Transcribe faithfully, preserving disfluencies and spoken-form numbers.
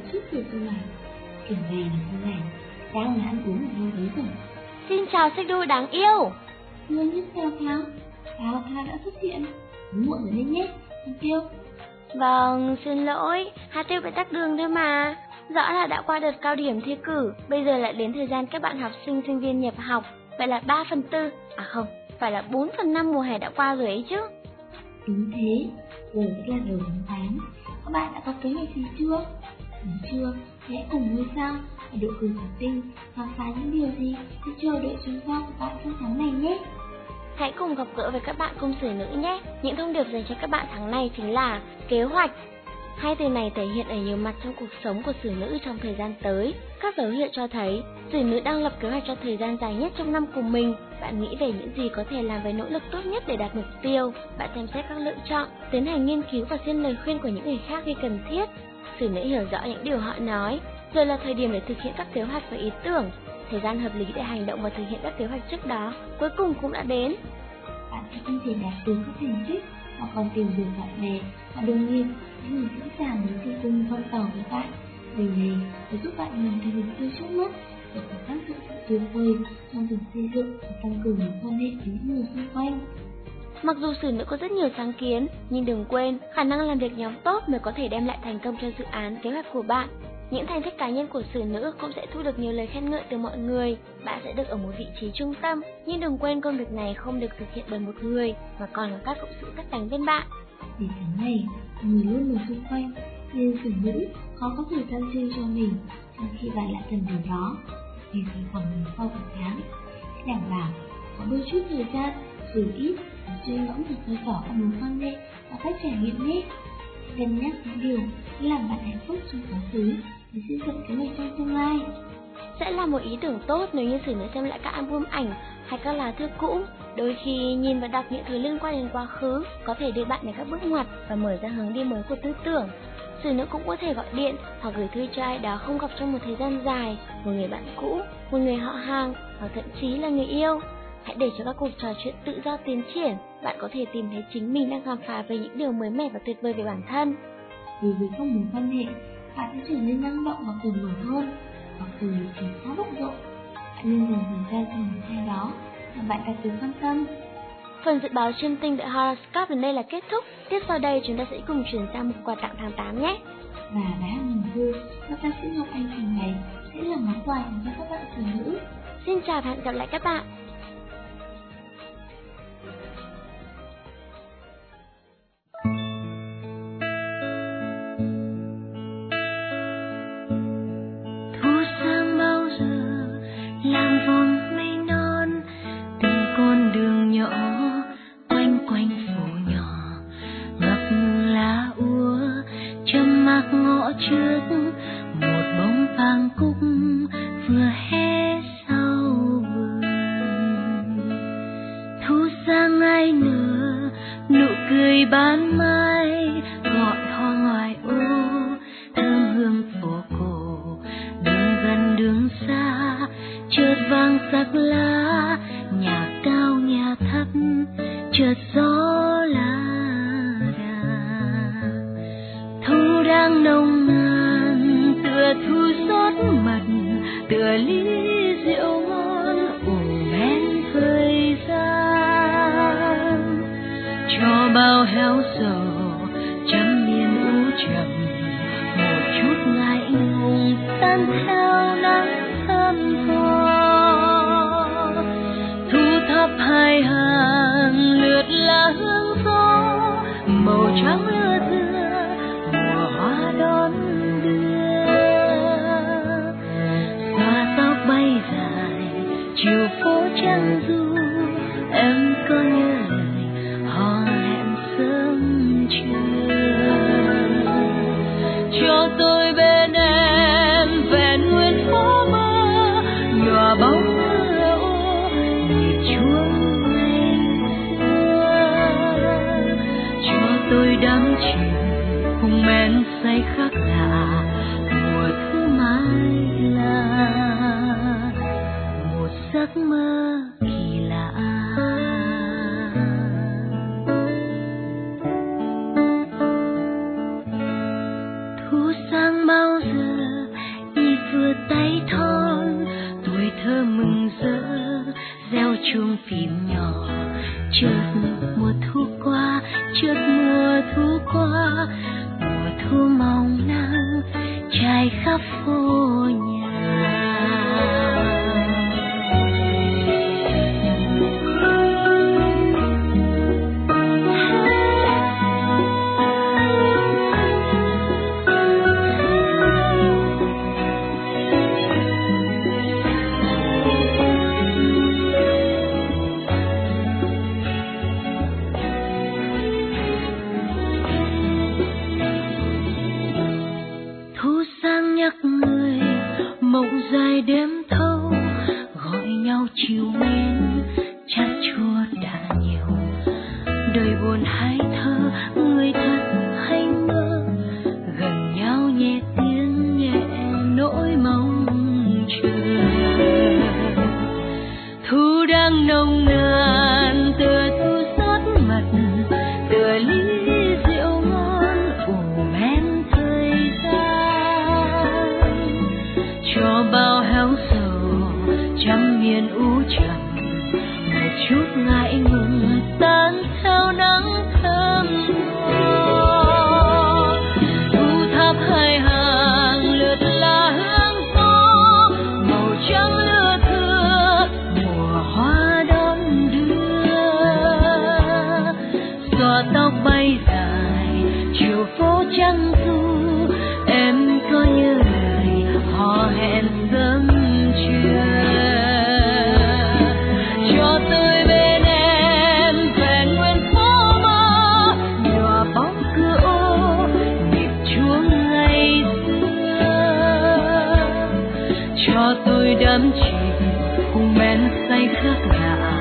chút rồi cơ mà. Kiểu này là sao này, đang là ăn uống ở đâu đấy rồi. Xin chào xích đu đáng yêu. Hương nhất Thao Thao, Thao Thao đã xuất hiện. Muộn rồi đấy nhé, Hương Tiêu. Vâng, xin lỗi, Hà Tiêu bị tắc đường thôi mà. Rõ là đã qua đợt cao điểm thi cử, bây giờ lại đến thời gian các bạn học sinh sinh viên nhập học. Vậy là ba phần tư, à không, phải là bốn phần năm mùa hè đã qua rồi ấy chứ. Đúng thế, giờ đã là đầu tháng tám. Các bạn đã có kế hoạch gì chưa? Nếu chưa, hãy cùng ngôi sao và độ cười thủy tinh khám phá những điều gì để chờ đợi chuyến giao của bạn trong tháng này nhé. Hãy cùng gặp gỡ với các bạn công sử nữ nhé. Những thông điệp dành cho các bạn tháng này chính là kế hoạch. Hai từ này thể hiện ở nhiều mặt trong cuộc sống của sử nữ trong thời gian tới. Các dấu hiệu cho thấy sử nữ đang lập kế hoạch cho thời gian dài nhất trong năm của mình. Bạn nghĩ về những gì có thể làm với nỗ lực tốt nhất để đạt mục tiêu. Bạn xem xét các lựa chọn, tiến hành nghiên cứu và xin lời khuyên của những người khác khi cần thiết. Sử nữ hiểu rõ những điều họ nói. Giờ là thời điểm để thực hiện các kế hoạch và ý tưởng. Thời gian hợp lý để hành động và thực hiện các kế hoạch trước đó cuối cùng cũng đã đến. Bạn sẽ không thể đạt được các thành tích mà còn tìm được bạn bè và đồng nghiệp những người sẵn sàng đến thi cùng con tàu với bạn. Điều này sẽ giúp bạn hoàn thành mục tiêu trước mắt và có tác dụng tuyệt vời trong việc xây dựng và tăng cường mối quan hệ với những người xung quanh. Mặc dù sử nữ có rất nhiều sáng kiến, nhưng đừng quên khả năng làm việc nhóm tốt mới có thể đem lại thành công cho dự án, kế hoạch của bạn. Những thành tích cá nhân của sử nữ cũng sẽ thu được nhiều lời khen ngợi từ mọi người. Bạn sẽ được ở một vị trí trung tâm, nhưng đừng quên công việc này không được thực hiện bởi một người, mà còn có các cộng sự các thành viên bạn. Vì tháng này, người luôn ở xung quanh, nên sử nữ khó có thời gian riêng cho mình, trong khi bạn lại cần điều đó. Vì phải khoảng ngày sau của tháng, hãy đảm bảo có đôi chút thời gian, dù ít, để suy ngẫm và khai tỏ các mối quan hệ và cách trải nghiệm nhé. Cân nhắc những điều để làm bạn hạnh phúc trong quá khứ để xây dựng kế hoạch trong tương lai. Sẽ là một ý tưởng tốt nếu như sử nữ xem lại các album ảnh hay các lá thư cũ. Đôi khi nhìn và đọc những thứ liên quan đến quá khứ có thể đưa bạn đến các bước ngoặt và mở ra hướng đi mới của tư tưởng. Sử nữ cũng có thể gọi điện hoặc gửi thư cho ai đó không gặp trong một thời gian dài, một người bạn cũ, một người họ hàng hoặc thậm chí là người yêu. Hãy để cho các cuộc trò chuyện tự do tiến triển, bạn có thể tìm thấy chính mình đang khám phá về những điều mới mẻ và tuyệt vời về bản thân. Vì với các mối quan hệ, bạn sẽ trở nên năng động và cởi mở hơn. Mặc dù chỉ khá bận rộn, bạn nên dành thời gian cho một ai đó mà bạn đặc biệt quan tâm. Phần dự báo chiêm tinh tại Horoscope đến đây là kết thúc. Tiếp sau đây chúng ta sẽ cùng chuyển sang một quà tặng tháng tám nhé. Và bài hát mừng vui do ca sĩ Ngọc Anh trình bày sẽ là món quà dành cho các bạn sử nữ. Xin chào và hẹn gặp lại các bạn. Làm vòng mây non từng con đường nhỏ quanh quanh phố nhỏ, ngập lá úa châm mạc ngõ trước một bông vàng cúc vừa hé sau vườn. Thu sang ai nở nụ cười ban mai, gọi hoa ngoài ô thơm hương phố cổ, đường gần đường xa chợt vang sắc lá, nhà cao nhà thấp chợt gió lá đà. Thu đang nồng nàn tựa thu rót mật, tựa ly rượu ngon ủ men thời gian, cho bao héo sầu trăm miên u trầm, một chút ngại ngùng tan theo nắng thơm tho. Thu thấp hai hàng lượt lá hương gió, màu trắng lưa thưa mùa hoa đón đưa. Xõa tóc bay dài chiều phố trăng du, em có nhớ lời hò hẹn sớm trưa. Cho tôi bên em vẹn nguyên phố mơ, nhòa bóng mưa ô nhịp chuông ngày xưa. Cho tôi đắm chuông phím nhỏ. Chợt mùa thu qua, chợt mùa thu qua, mùa thu mong nắng trải khắp phố nhà. Mộng dài đêm thâu gọi nhau chiều mến, chát chua đã nhiều. Đời buồn hay thơ, người thật hay mơ, gần nhau nhẹ tiếng nhẹ nỗi mong chờ. Thu đang nồng nàn tựa thu rót mật, tựa ly rượu ngon ủ men thời gian. Cho bao héo sầu trăm miền u trầm, một chút ngại ngùng tan theo nắng thơm tho. Thu tháp hai hàng lượt lá hương gió, màu trắng lưa thưa mùa hoa đón đưa. Xõa tóc bay dài chiều phố trăng du, em có nhớ lời hò hẹn sớm trưa. Cho tôi bên em vẹn nguyên phố mơ, nhòa bóng cửa ô nhịp chuông ngày xưa. Cho tôi đắm chìm cùng men say khắc ngả,